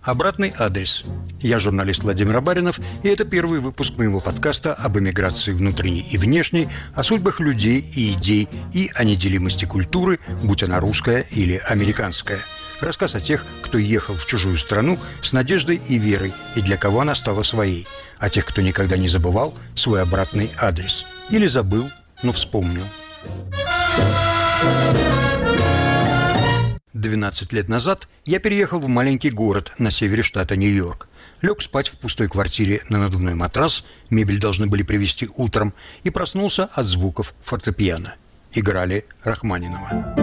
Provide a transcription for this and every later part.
Обратный адрес. Я журналист Владимир Баринов, и это первый выпуск моего подкаста об эмиграции внутренней и внешней, о судьбах людей и идей и о неделимости культуры, будь она русская или американская. Рассказ о тех, кто ехал в чужую страну с надеждой и верой, и для кого она стала своей. О тех, кто никогда не забывал свой обратный адрес. Или забыл, но вспомнил. 12 лет назад я переехал в маленький город на севере штата Нью-Йорк. Лег спать в пустой квартире на надувной матрас, мебель должны были привезти утром, и проснулся от звуков фортепиано. Играли Рахманинова.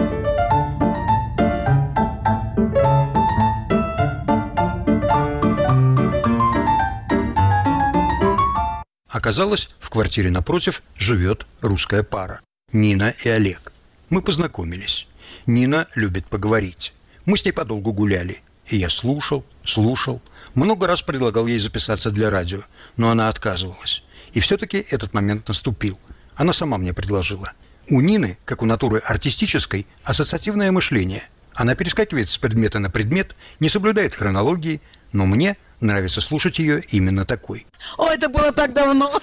Оказалось, в квартире напротив живет русская пара – Нина и Олег. Мы познакомились. Нина любит поговорить. Мы с ней подолгу гуляли. И я слушал. Много раз предлагал ей записаться для радио, но она отказывалась. И все-таки этот момент наступил. Она сама мне предложила. У Нины, как у натуры артистической, ассоциативное мышление. Она перескакивает с предмета на предмет, не соблюдает хронологии, но мне нравится слушать ее именно такой. О, это было так давно.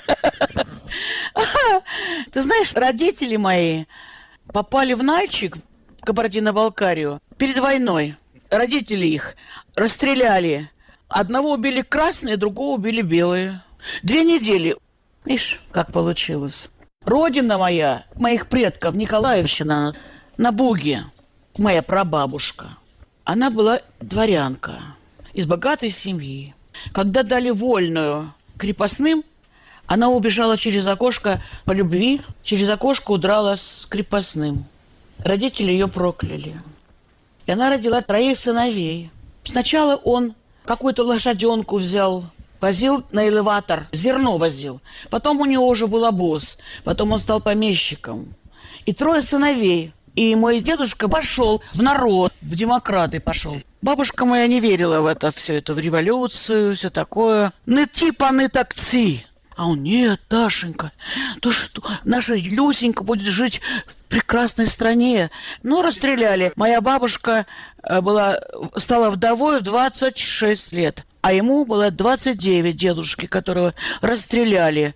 Ты знаешь, родители мои попали в Нальчик, в Кабардино-Балкарию, перед войной. Родители их расстреляли. Одного убили красные, другого убили белые. 2 недели. Видишь, как получилось. Родина моя, моих предков, Николаевщина, на Буге. Моя прабабушка. Она была дворянка из богатой семьи. Когда дали вольную крепостным, она убежала через окошко по любви, через окошко удрала с крепостным. Родители ее прокляли. И она родила 3 сыновей. Сначала он какую-то лошаденку взял, возил на элеватор, зерно возил. Потом у него уже был обоз. Потом он стал помещиком. И 3 сыновей. И мой дедушка пошел в народ, в демократы пошел. Бабушка моя не верила в это, все это, в революцию, все такое. Не типа, не такси. А он: нет, Дашенька, то что, наша Люсенька будет жить в прекрасной стране. Ну, расстреляли. Моя бабушка стала вдовой в 26 лет, а ему было 29, дедушки, которого расстреляли.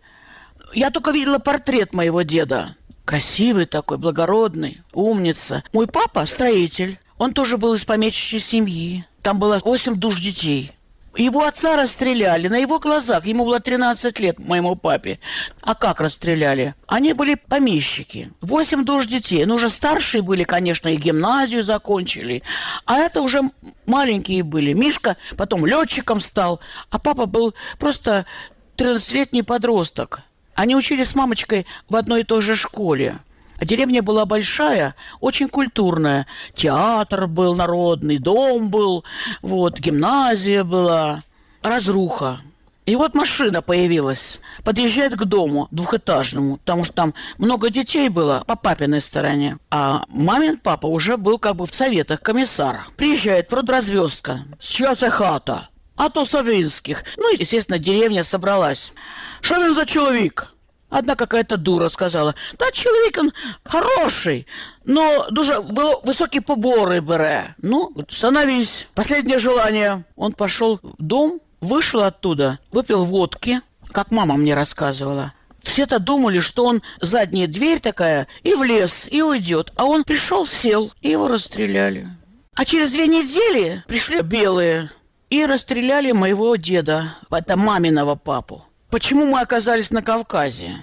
Я только видела портрет моего деда. Красивый такой, благородный, умница. Мой папа строитель. Он тоже был из помещичьей семьи. Там было 8 душ детей. Его отца расстреляли на его глазах. Ему было 13 лет, моему папе. А как расстреляли? Они были помещики. 8 душ детей. Ну, уже старшие были, конечно, и гимназию закончили. А это уже маленькие были. Мишка потом летчиком стал. А папа был просто 13-летний подросток. Они учились с мамочкой в одной и той же школе. А деревня была большая, очень культурная. Театр был народный, дом был, вот, гимназия была, разруха. И вот машина появилась, подъезжает к дому двухэтажному, потому что там много детей было по папиной стороне. А мамин папа уже был как бы в советах комиссар. Приезжает продразвездка, с чья це хата? А то Савинских. Ну, естественно, деревня собралась. Что он за человек? Одна какая-то дура сказала: да, чоловік он хороший, но дуже высокие поборы бере. Ну, становись. Последнее желание. Он пошел в дом, вышел оттуда, выпил водки, как мама мне рассказывала. Все-то думали, что он задняя дверь такая, и в лес, и уйдет. А он пришел, сел, и его расстреляли. А через 2 недели пришли белые и расстреляли моего деда, это маминого папу. Почему мы оказались на Кавказе?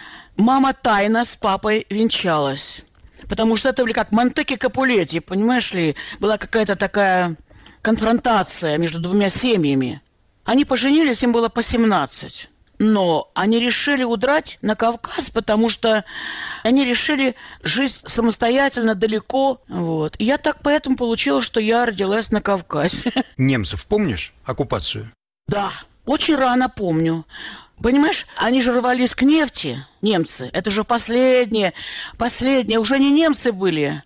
Мама тайно с папой венчалась. Потому что это были как Монтеки Капулетти, понимаешь ли? Была какая-то такая конфронтация между 2 семьями. Они поженились, им было по 17. Но они решили удрать на Кавказ, потому что они решили жить самостоятельно, далеко. Вот. И я так поэтому получилось, что я родилась на Кавказе. Немцев помнишь? Оккупацию? Да. Очень рано помню. Понимаешь, они же рвались к нефти, немцы. Это же последние. Уже не немцы были,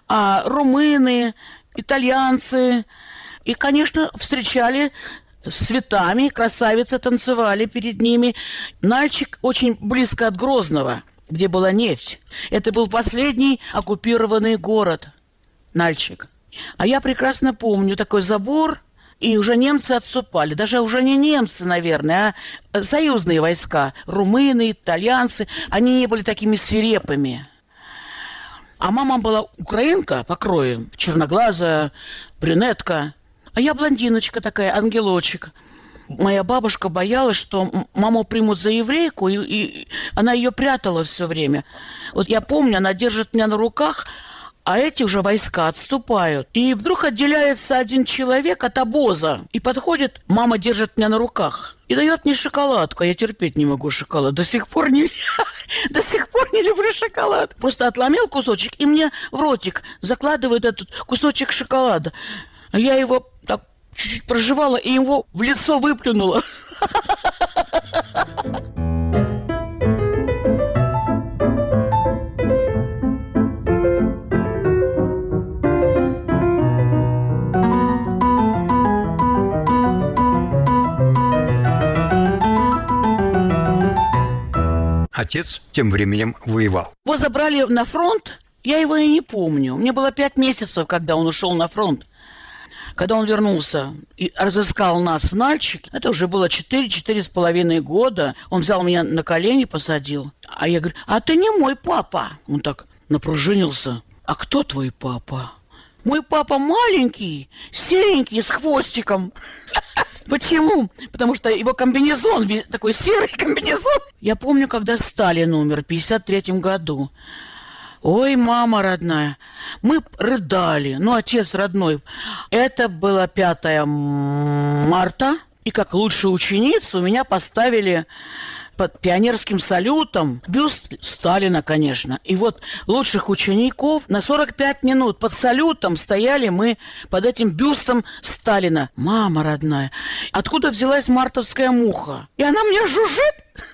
а румыны, итальянцы. И, конечно, встречали с цветами, красавицы танцевали перед ними. Нальчик очень близко от Грозного, где была нефть. Это был последний оккупированный город, Нальчик. А я прекрасно помню такой забор, и уже немцы отступали. Даже уже не немцы, наверное, а союзные войска. Румыны, итальянцы. Они не были такими свирепыми. А мама была украинка по крою, черноглазая, брюнетка. А я блондиночка такая, ангелочек. Моя бабушка боялась, что маму примут за еврейку, и она ее прятала все время. Вот я помню, она держит меня на руках, а эти уже войска отступают. И вдруг отделяется один человек от обоза. И подходит, мама держит меня на руках. И дает мне шоколадку. Я терпеть не могу шоколад. До сих пор не люблю шоколад. Просто отломил кусочек и мне в ротик закладывает этот кусочек шоколада. Я его так чуть-чуть прожевала и его в лицо выплюнула. Отец тем временем воевал. Его забрали на фронт, я его и не помню. Мне было 5 месяцев, когда он ушел на фронт. Когда он вернулся и разыскал нас в Нальчике, это уже было 4,5 года. Он взял меня на колени, посадил. А я говорю, а ты не мой папа. Он так напружинился. А кто твой папа? Мой папа маленький, серенький, с хвостиком. Почему? Потому что его комбинезон, такой серый комбинезон. Я помню, когда Сталин умер в 1953 году. Ой, мама родная, мы рыдали, отец родной. Это было 5 марта, и как лучшую ученицу меня поставили под пионерским салютом. Бюст Сталина, конечно. И вот лучших учеников на 45 минут под салютом стояли мы под этим бюстом Сталина. Мама родная, откуда взялась мартовская муха? И она мне жужжит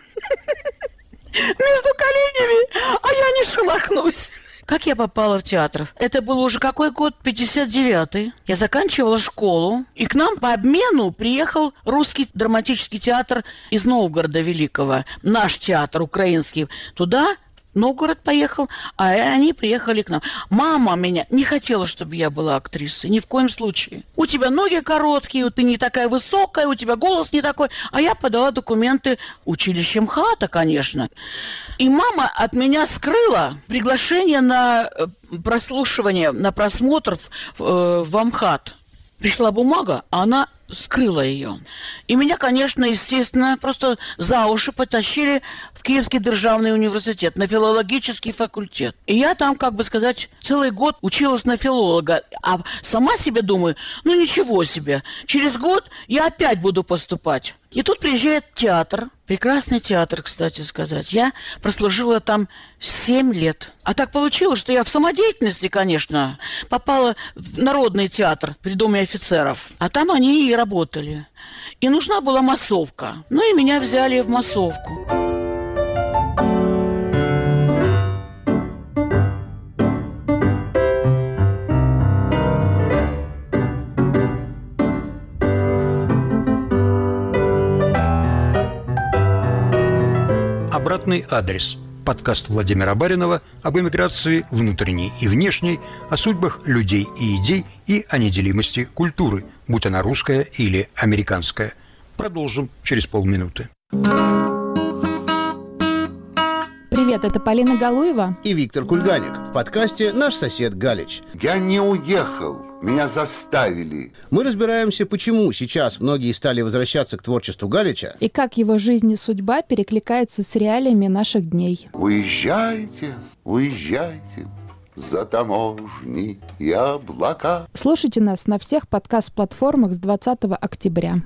между коленями, а я не шелохнусь. Как я попала в театр? Это был уже какой год? 59-й. Я заканчивала школу, и к нам по обмену приехал русский драматический театр из Новгорода Великого. Наш театр украинский. Туда в Новгород поехал, а они приехали к нам. Мама меня не хотела, чтобы я была актрисой. Ни в коем случае. У тебя ноги короткие, ты не такая высокая, у тебя голос не такой. А я подала документы училище МХАТа, конечно. И мама от меня скрыла приглашение на прослушивание, на просмотр в МХАТ. Пришла бумага, а она скрыла ее. И меня, конечно, естественно, просто за уши потащили в Киевский державный университет, на филологический факультет. И я там, целый год училась на филолога. А сама себе думаю, ничего себе, через год я опять буду поступать. И тут приезжает театр, прекрасный театр, кстати сказать. Я прослужила там 7 лет. А так получилось, что я в самодеятельности, конечно, попала в Народный театр при Доме офицеров. А там они и работали. И нужна была массовка. И меня взяли в массовку. Обратный адрес. Подкаст Владимира Баринова об эмиграции внутренней и внешней, о судьбах людей и идей и о неделимости культуры, будь она русская или американская. Продолжим через полминуты. Привет, это Полина Галуева и Виктор Кульганик в подкасте «Наш сосед Галич». Я не уехал, меня заставили. Мы разбираемся, почему сейчас многие стали возвращаться к творчеству Галича и как его жизнь и судьба перекликается с реалиями наших дней. Уезжайте, уезжайте за таможни и облака. Слушайте нас на всех подкаст-платформах с 20 октября.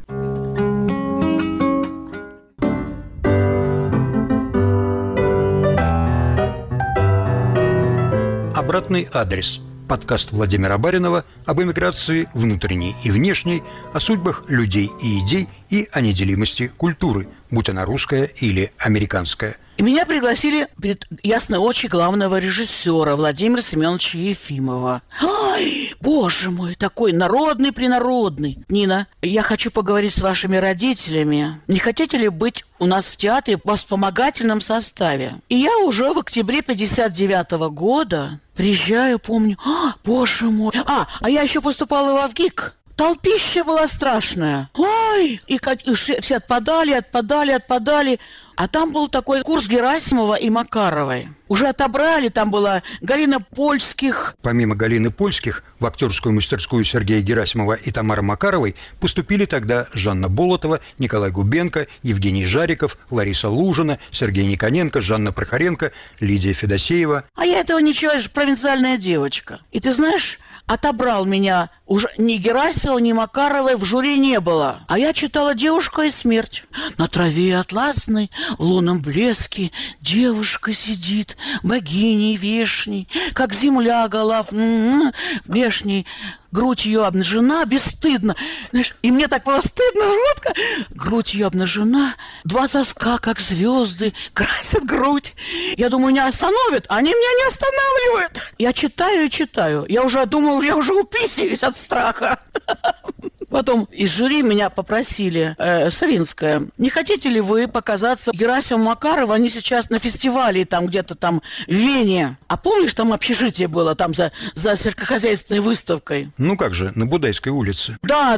Обратный адрес. Подкаст Владимира Баринова об эмиграции внутренней и внешней, о судьбах людей и идей и о неделимости культуры, будь она русская или американская. И меня пригласили перед ясные очи главного режиссера Владимира Семеновича Ефимова. Ай, боже мой, такой народный-принародный. Нина, я хочу поговорить с вашими родителями. Не хотите ли быть у нас в театре в вспомогательном составе? И я уже в октябре 59 года приезжаю, помню, боже мой. А я еще поступала в ВГИК. толпища была страшная. Ой! И все отпадали. А там был такой курс Герасимова и Макаровой. Уже отобрали, там была Галина Польских. Помимо Галины Польских, в актерскую мастерскую Сергея Герасимова и Тамары Макаровой поступили тогда Жанна Болотова, Николай Губенко, Евгений Жариков, Лариса Лужина, Сергей Никоненко, Жанна Прохоренко, Лидия Федосеева. А я этого ничего, я же провинциальная девочка. И ты знаешь, отобрал меня уже ни Герасимова, ни Макаровой в жюри не было. А я читала «Девушка и смерть». На траве атласной, в лунном блеске, девушка сидит, богиней вешней, как земля голов вешней. Грудь ее обнажена, бесстыдно. Знаешь, и мне так было стыдно, жутко. Грудь ее обнажена, два соска, как звезды, красят грудь. Я думаю, не остановят, а они меня не останавливают. Я читаю и читаю. Я уже думаю, я уже уписываюсь от страха. Потом из жюри меня попросили, Савинская, не хотите ли вы показаться Герасимову Макарову? Они сейчас на фестивале там где-то там в Вене. А помнишь, там общежитие было там за сельскохозяйственной выставкой? Ну как же, на Будайской улице. Да.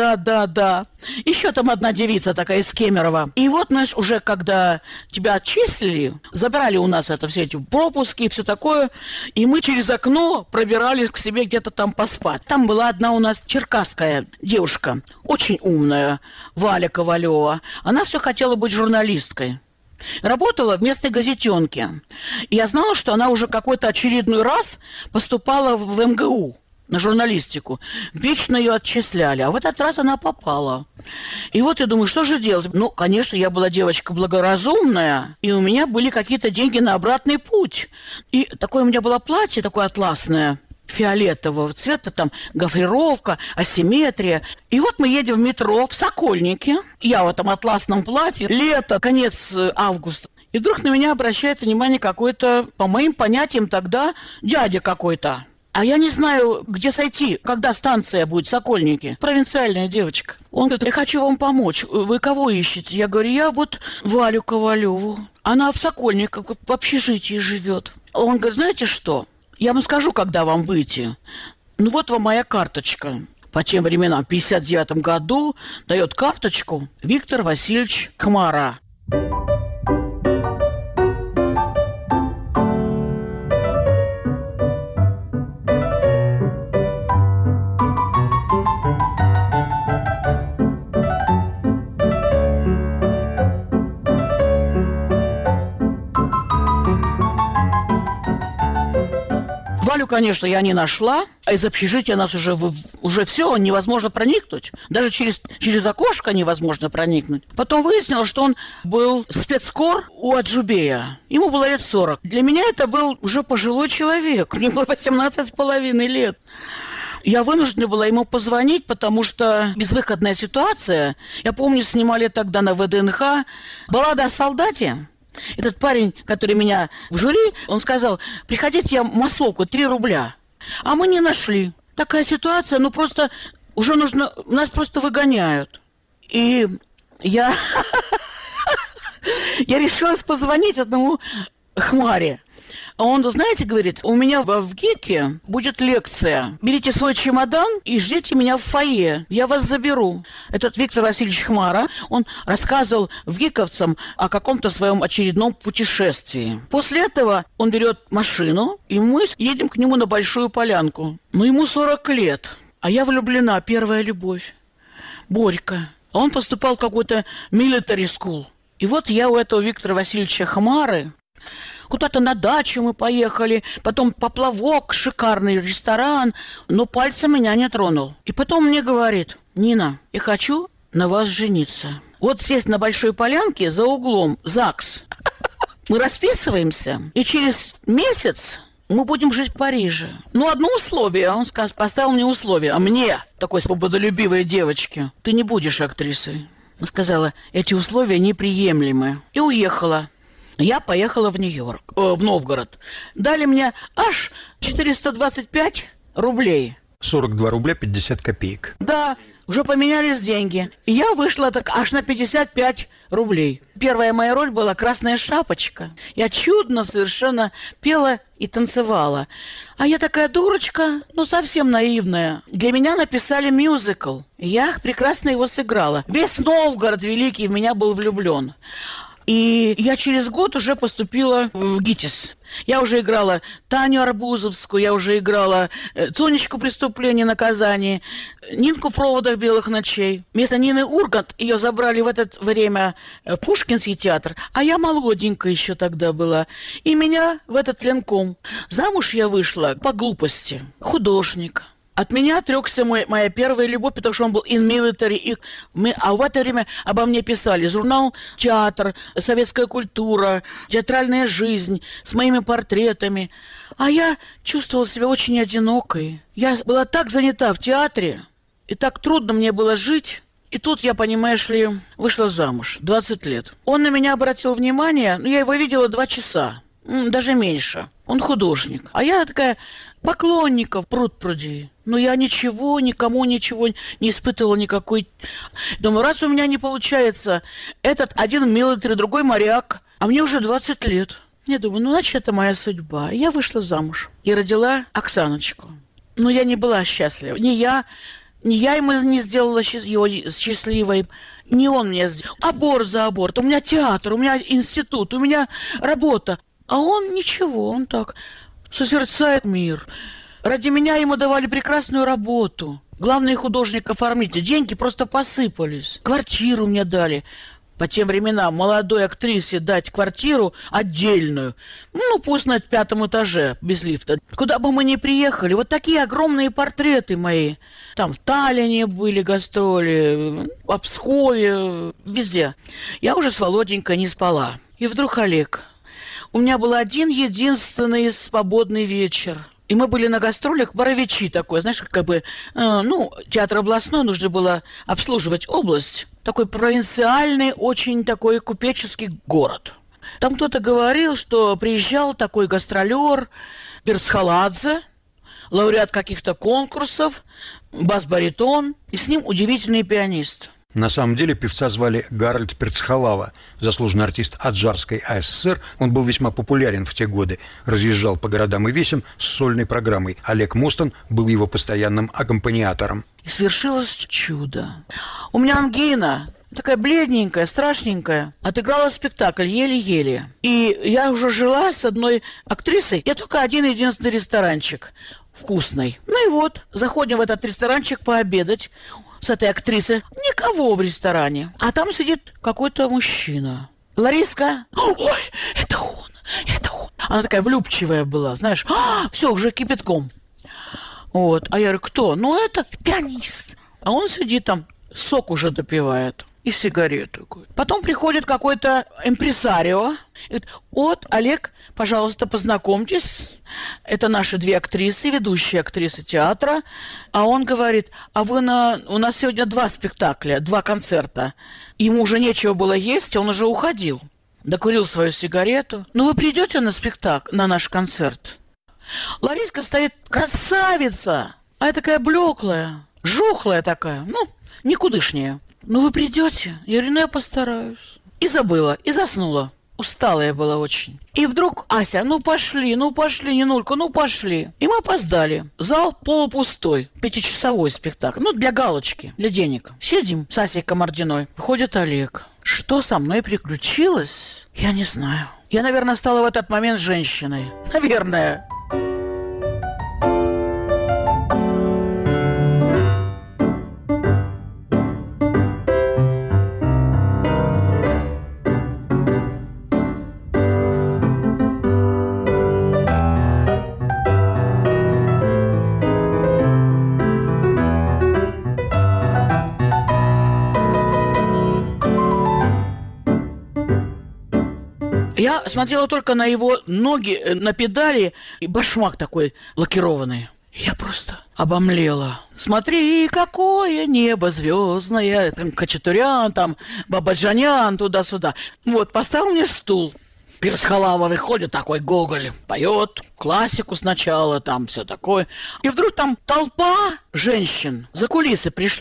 Еще там одна девица такая из Кемерово. И вот, знаешь, уже когда тебя отчислили, забрали у нас все эти пропуски и все такое, и мы через окно пробирались к себе где-то там поспать. Там была одна у нас черкасская девушка, очень умная, Валя Ковалева. Она все хотела быть журналисткой. Работала в местной газетенке. И я знала, что она уже какой-то очередной раз поступала в МГУ на журналистику. Вечно ее отчисляли, а в этот раз она попала. И вот я думаю, что же делать? Ну, конечно, я была девочка благоразумная, и у меня были какие-то деньги на обратный путь. И такое у меня было платье, такое атласное, фиолетового цвета, там гофрировка, асимметрия. И вот мы едем в метро в Сокольники. Я в этом атласном платье. Лето, конец августа. И вдруг на меня обращает внимание какой-то, по моим понятиям тогда, дядя какой-то. А я не знаю, где сойти, когда станция будет, Сокольники. Провинциальная девочка. Он говорит, я хочу вам помочь. Вы кого ищете? Я говорю, я вот Валю Ковалеву. Она в Сокольниках, в общежитии живет. Он говорит, знаете что? Я вам скажу, когда вам выйти. Ну вот вам моя карточка. По тем временам, в 1959 году, дает карточку Виктор Васильевич Хмара. Валю, конечно, я не нашла, а из общежития нас уже все, невозможно проникнуть. Даже через окошко невозможно проникнуть. Потом выяснилось, что он был спецкор у Аджубея. Ему было лет 40. Для меня это был уже пожилой человек. Мне было 18,5 лет. Я вынуждена была ему позвонить, потому что безвыходная ситуация. Я помню, снимали тогда на ВДНХ «Баллада о солдате». Этот парень, который меня в жюри, он сказал, приходите, я массовку, 3 рубля. А мы не нашли. Такая ситуация, ну просто уже нужно, нас просто выгоняют. И я решилась позвонить одному Хмаре. А он, знаете, говорит, у меня в ГИКе будет лекция. Берите свой чемодан и ждите меня в фойе. Я вас заберу. Этот Виктор Васильевич Хмара, он рассказывал ВГИКовцам о каком-то своем очередном путешествии. После этого он берет машину, и мы едем к нему на Большую Полянку. Но ему 40 лет, а я влюблена, первая любовь. Борька. А он поступал в какой-то military school. И вот я у этого Виктора Васильевича Хмары... Куда-то на дачу мы поехали, потом поплавок, шикарный ресторан, но пальцем меня не тронул. И потом мне говорит, Нина, я хочу на вас жениться. Вот здесь на Большой Полянке за углом ЗАГС. Мы расписываемся, и через месяц мы будем жить в Париже. Но одно условие, он поставил мне условие, а мне, такой свободолюбивой девочке, ты не будешь актрисой. Она сказала, эти условия неприемлемы. И уехала. Я поехала в Новгород. Дали мне аж 425 рублей. 42 рубля 50 копеек. Да, уже поменялись деньги. И я вышла так аж на 55 рублей. Первая моя роль была «Красная шапочка». Я чудно совершенно пела и танцевала. А я такая дурочка, ну совсем наивная. Для меня написали мюзикл. Я прекрасно его сыграла. Весь Новгород великий в меня был влюблен. И я через год уже поступила в ГИТИС. Я уже играла Таню Арбузовскую, я уже играла Тонечку «Преступление и наказание», Нинку в «Проводах белых ночей». Вместо Нины Ургант ее забрали в это время в Пушкинский театр, а я молоденькая еще тогда была. И меня в этот ленком. Замуж я вышла по глупости. Художник. От меня отрекся моя первая любовь, потому что он был in military. А в это время обо мне писали журнал «Театр», «Советская культура», «Театральная жизнь» с моими портретами. А я чувствовала себя очень одинокой. Я была так занята в театре, и так трудно мне было жить. И тут я, понимаешь ли, вышла замуж, 20 лет. Он на меня обратил внимание, я его видела 2 часа, даже меньше. Он художник. А я такая поклонников пруд-пруди. Но я никому ничего не испытывала никакой. Думаю, раз у меня не получается, этот один милитари, другой моряк, а мне уже 20 лет. Я думаю, ну, значит, это моя судьба. И я вышла замуж и родила Оксаночку. Но я не была счастлива. Ни я ему не сделала его счастливой, не он мне сделал. Аборт за аборт. У меня театр, у меня институт, у меня работа. А он ничего, он так созерцает мир. Ради меня ему давали прекрасную работу. Главный художник-оформитель. Деньги просто посыпались. Квартиру мне дали. По тем временам молодой актрисе дать квартиру отдельную. Ну, пусть на 5-м этаже, без лифта. Куда бы мы ни приехали, вот такие огромные портреты мои. Там в Таллине были гастроли, в Пскове, везде. Я уже с Володенькой не спала. И вдруг Олег. У меня был один единственный свободный вечер. И мы были на гастролях, Боровичи такой, знаешь, как бы, театр областной, нужно было обслуживать область. Такой провинциальный, очень такой купеческий город. Там кто-то говорил, что приезжал такой гастролер Перцхаладзе, лауреат каких-то конкурсов, бас-баритон, и с ним удивительный пианист. На самом деле певца звали Гарольд Перцхалава, заслуженный артист Аджарской АССР. Он был весьма популярен в те годы, разъезжал по городам и весям с сольной программой. Олег Мостон был его постоянным аккомпаниатором. И свершилось чудо. У меня ангина, такая бледненькая, страшненькая, отыграла спектакль еле-еле. И я уже жила с одной актрисой, я только один-единственный ресторанчик вкусный. Ну и вот, заходим в этот ресторанчик пообедать с этой актрисой. Никого в ресторане. А там сидит какой-то мужчина. Лариска. Ой, это он. Она такая влюбчивая была, знаешь. Все, уже кипятком. Вот. А я говорю, кто? Ну, это пианист. А он сидит там, сок уже допивает. И сигарету. Потом приходит какой-то импресарио. И говорит, вот, Олег, пожалуйста, познакомьтесь. Это наши 2 актрисы, ведущие актрисы театра. А он говорит, у нас сегодня 2 спектакля, 2 концерта. Ему уже нечего было есть, он уже уходил. Докурил свою сигарету. Ну, вы придете на спектакль, на наш концерт? Лариска стоит, красавица. А я такая блеклая, жухлая такая, никудышняя. Ну, вы придете? Я говорю, я постараюсь. И забыла, и заснула. Усталая была очень. И вдруг Ася, пошли, Нинулька, пошли. И мы опоздали. Зал полупустой, 5-часовой спектакль. Для галочки, для денег. Сидим с Асей Комардиной. Выходит Олег. Что со мной приключилось? Я не знаю. Я, наверное, стала в этот момент женщиной. Наверное. Я смотрела только на его ноги, на педали, и башмак такой лакированный. Я просто обомлела. Смотри, какое небо звездное. Там Хачатурян, там Бабаджанян, туда-сюда. Вот, поставил мне стул. Перцхалава выходит, такой Гоголь, поет классику сначала, там все такое. И вдруг там толпа женщин за кулисы пришла.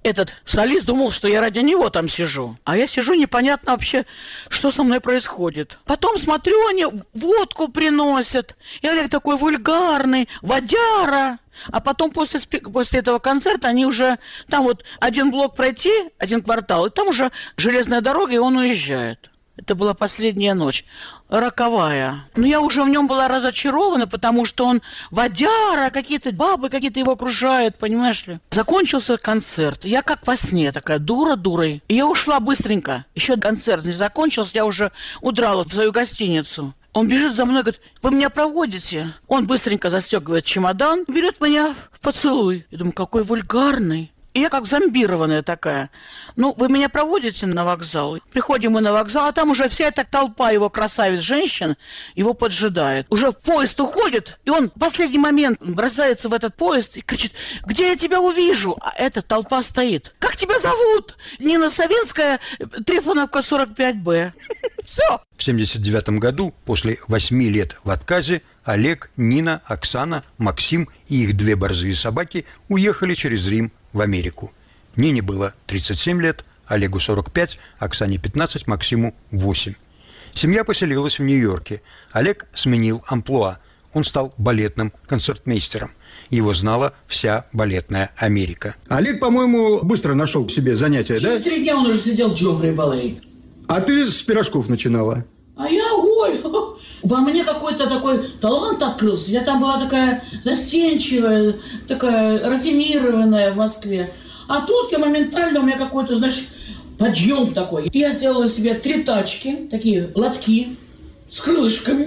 Этот солист думал, что я ради него там сижу. А я сижу, непонятно вообще, что со мной происходит. Потом смотрю, они водку приносят. И Олег такой вульгарный, водяра. А потом после этого концерта они уже... Там вот один блок пройти, один квартал, и там уже железная дорога, и он уезжает. Это была последняя ночь, роковая. Но я уже в нем была разочарована, потому что он водяра, какие-то бабы какие-то его окружают, понимаешь ли. Закончился концерт. Я как во сне, такая дура дурой. И я ушла быстренько. Еще концерт не закончился, я уже удрала в свою гостиницу. Он бежит за мной, говорит: вы меня проводите? Он быстренько застегивает чемодан, берет меня в поцелуй. Я думаю, какой вульгарный. И я как зомбированная такая. Ну, вы меня проводите на вокзал? Приходим мы на вокзал, а там уже вся эта толпа его красавиц-женщин его поджидает. Уже поезд уходит, и он в последний момент бросается в этот поезд и кричит: где я тебя увижу? А эта толпа стоит. Как тебя зовут? Нина Савинская, Трифоновка, 45Б. Все. В 1979 году, после 8 лет в отказе, Олег, Нина, Оксана, Максим и их 2 борзые собаки уехали через Рим в Америку. Нине было 37 лет, Олегу 45, Оксане 15, Максиму 8. Семья поселилась в Нью-Йорке. Олег сменил амплуа. Он стал балетным концертмейстером. Его знала вся балетная Америка. Олег, по-моему, быстро нашел себе занятие, да? Через 3 дня он уже сидел в Джоффри Балет. А ты с пирожков начинала? А я, ой, во мне какой-то такой талант открылся. Я там была такая застенчивая, такая рафинированная в Москве. А тут я моментально, у меня какой-то, знаешь, подъем такой. И я сделала себе 3 тачки, такие лотки с крылышками.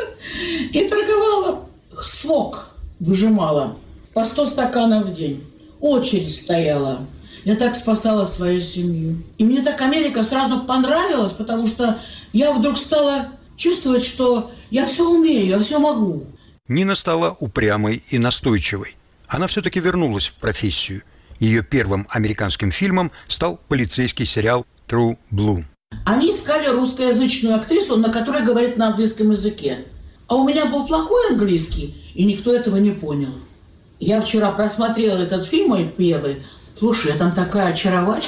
И торговала, сок выжимала по 100 стаканов в день. Очередь стояла. Я так спасала свою семью. И мне так Америка сразу понравилась, потому что я вдруг стала чувствовать, что я все умею, я все могу. Нина стала упрямой и настойчивой. Она все-таки вернулась в профессию. Ее первым американским фильмом стал полицейский сериал «True Blue». Они искали русскоязычную актрису, на которой говорит на английском языке. А у меня был плохой английский, и никто этого не понял. Я вчера просмотрела этот фильм, мой первый. Слушай, я там такая очаровательная.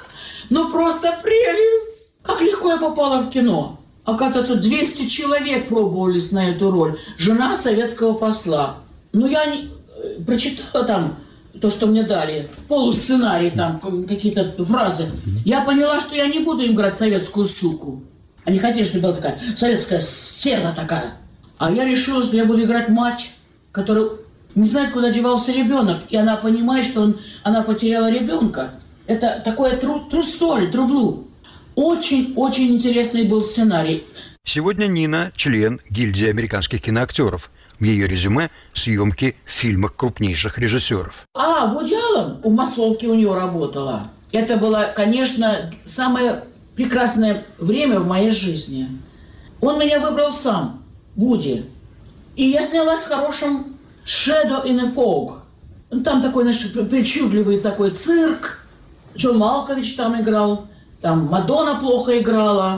Ну просто прелесть! Как легко я попала в кино. Оказывается, 200 человек пробовались на эту роль. Жена советского посла. Ну, я не прочитала там то, что мне дали. Полусценарий там, какие-то фразы. Я поняла, что я не буду им играть советскую суку. Они хотели, чтобы была такая советская стерва такая. А я решила, что я буду играть мать, которая не знает, куда девался ребенок. И она понимает, что она потеряла ребенка. Это такое трусоль, трублу. Очень-очень интересный был сценарий. Сегодня Нина – член гильдии американских киноактеров. В ее резюме – съемки в фильмах крупнейших режиссеров. Вуди Аллен в массовке у нее работала. Это было, конечно, самое прекрасное время в моей жизни. Он меня выбрал сам, Вуди. И я снялась в хорошем «Shadow in a Fog». Там такой, знаешь, причудливый такой цирк. Джон Малкович там играл. Там Мадонна плохо играла.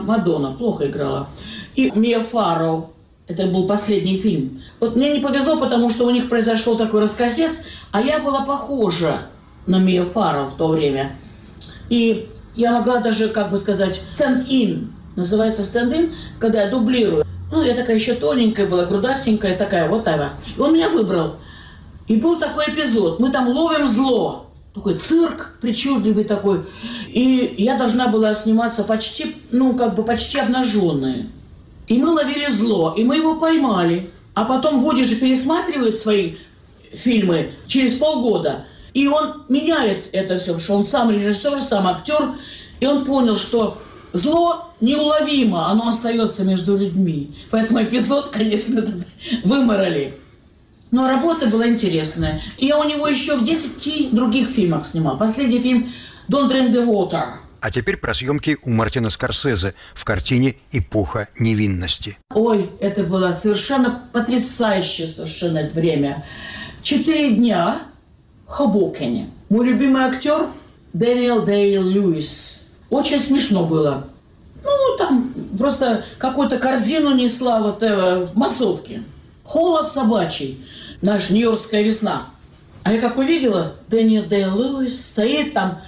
И Мия Фарроу. Это был последний фильм. Вот мне не повезло, потому что у них произошел такой раскосец, а я была похожа на Мию Фарроу в то время. И я могла даже, как бы сказать, stand-in. Называется stand-in, когда я дублирую. Ну, я такая еще тоненькая была, грудастенькая такая, вот такая. И он меня выбрал. И был такой эпизод. Мы там ловим зло. Такой цирк причудливый такой. И я должна была сниматься почти, почти обнаженная. И мы ловили зло, и мы его поймали. А потом Вуди же пересматривает свои фильмы через полгода. И он меняет это все, потому что он сам режиссер, сам актер. И он понял, что зло неуловимо, оно остается между людьми. Поэтому эпизод, конечно, выморали. Но работа была интересная. И я у него еще в 10 других фильмах снимала. Последний фильм «Don't Drink the Water». А теперь про съемки у Мартина Скорсезе в картине «Эпоха невинности». Ой, это было совершенно потрясающее совершенно время. 4 дня в Хобокене. Мой любимый актер Дэниел Дэй-Льюис. Очень смешно было. Ну, там просто какую-то корзину несла в массовке. Холод собачий. Наша нью-йоркская весна. А я как увидела, Дэниел Дэй-Льюис стоит там,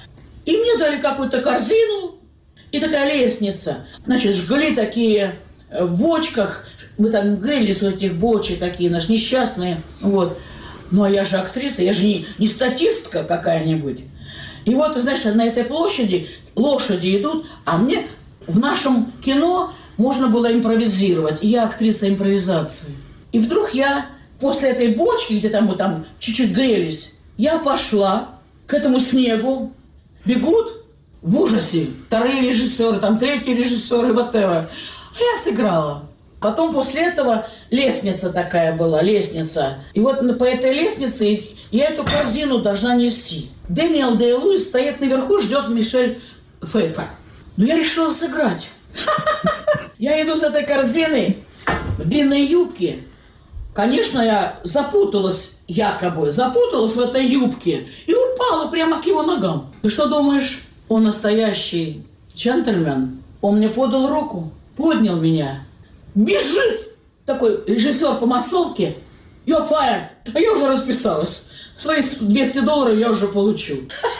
И мне дали какую-то корзину и такая лестница. Значит, жгли такие в бочках. Мы там грелись в этих бочек такие, наши несчастные. Вот. Ну, а я же актриса, я же не статистка какая-нибудь. И вот, знаешь, на этой площади лошади идут, а мне в нашем кино можно было импровизировать. И я актриса импровизации. И вдруг я после этой бочки, где там мы там чуть-чуть грелись, я пошла к этому снегу. Бегут в ужасе вторые режиссеры, там третьи режиссеры, whatever. А я сыграла. Потом после этого лестница такая была, лестница. И вот по этой лестнице я эту корзину должна нести. Дэниел Дэй-Луис стоит наверху, ждет Мишель Пфайффер. Но я решила сыграть. Я иду с этой корзиной в длинной юбке. Конечно, я запуталась в этой юбке и упала прямо к его ногам. Ты что думаешь? Он настоящий джентльмен. Он мне подал руку, поднял меня. Бежит такой режиссер по массовке. You're fired. А я уже расписалась. Свои $200 я уже получу.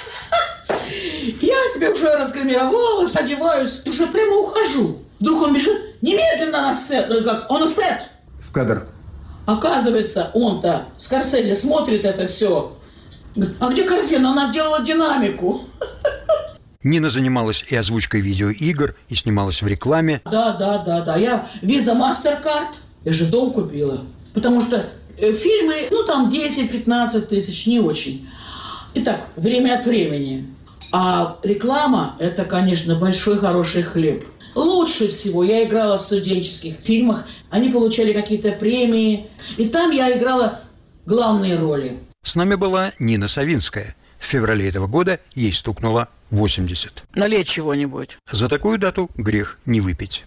Я себе уже разгримировалась, одеваюсь, уже прямо ухожу. Вдруг он бежит немедленно на сет. Он сет. В кадр. Оказывается, он-то, Скорсезе, смотрит это все. Говорит, а где корзина? Она делала динамику. Нина занималась и озвучкой видеоигр, и снималась в рекламе. Да. Я Visa MasterCard. Я же дом купила. Потому что фильмы, там 10-15 тысяч, не очень. Итак, время от времени. А реклама – это, конечно, большой хороший хлеб. Лучше всего я играла в студенческих фильмах. Они получали какие-то премии. И там я играла главные роли. С нами была Нина Савинская. В феврале этого года ей стукнуло 80. Налей чего-нибудь. За такую дату грех не выпить.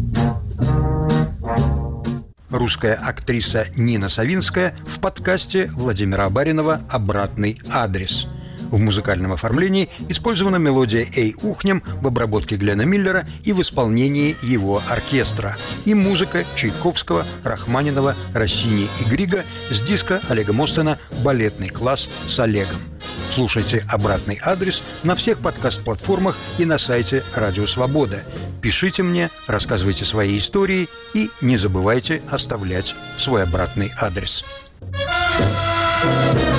Русская актриса Нина Савинская в подкасте Владимира Абаринова «Обратный адрес». В музыкальном оформлении использована мелодия «Эй, ухнем» в обработке Глена Миллера и в исполнении его оркестра. И музыка Чайковского, Рахманинова, Россини и Грига с диска Олега Мостена «Балетный класс с Олегом». Слушайте «Обратный адрес» на всех подкаст-платформах и на сайте «Радио Свобода». Пишите мне, рассказывайте свои истории и не забывайте оставлять свой обратный адрес.